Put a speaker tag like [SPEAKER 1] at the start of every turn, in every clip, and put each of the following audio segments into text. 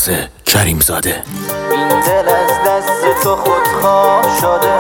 [SPEAKER 1] عباس کریمزاده.
[SPEAKER 2] این دل از دست تو خودخواه شده،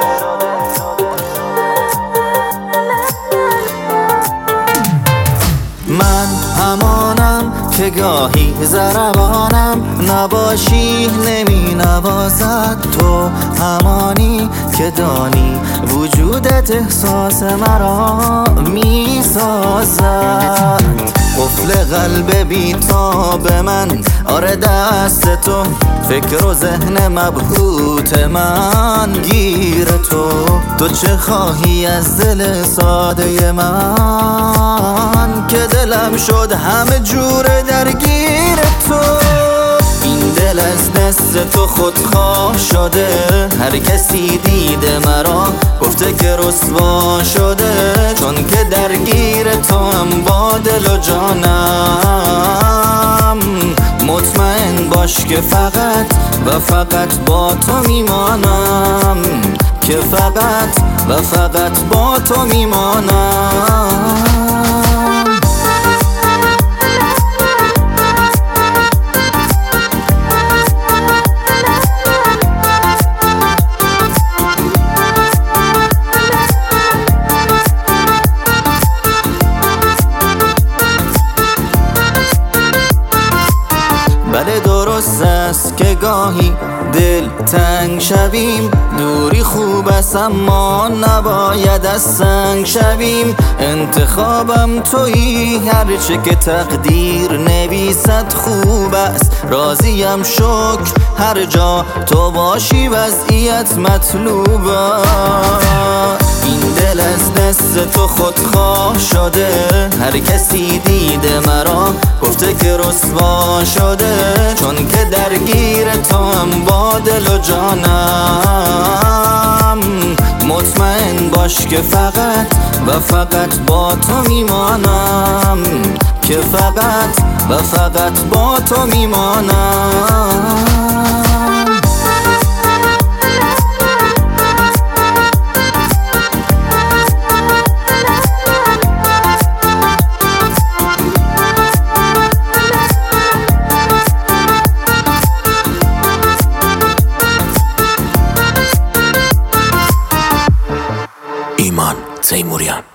[SPEAKER 2] من همانم که گاهی ضربانم نباشی نمی نوازد، تو همانی که دانی وجودت احساس مرا می سازد. قفل قلب بی‌تاب من، آره دست تو، فکر و ذهن مبهوت من گیر تو چه خواهی از دل ساده من که دلم شد همه جور درگیر تو. این دل از دست تو خودخواه شده، هر کسی دیده مرا گفته که رسوا شده، چون که درگیر تو هم با دل و جانم. مطمئن باش که فقط و فقط با تو میمانم، که فقط و فقط با تو میمانم. بله درست است که گاهی دل تنگ شویم، دوری خوب است اما نباید از سنگ شویم. انتخابم تویی، هرچه که تقدیر نویسد خوب است. راضیم شکر هر جا تو باشی، وضعیت مطلوب است. این دل از دست تو خودخواه شده، هر کسی دیده مرا گفته که رسوا شده، چون که درگیر تو هم با دل و جانم. مطمئن باش که فقط و فقط با تو میمانم، که فقط و فقط با تو میمانم.
[SPEAKER 1] ایمان تیموریان.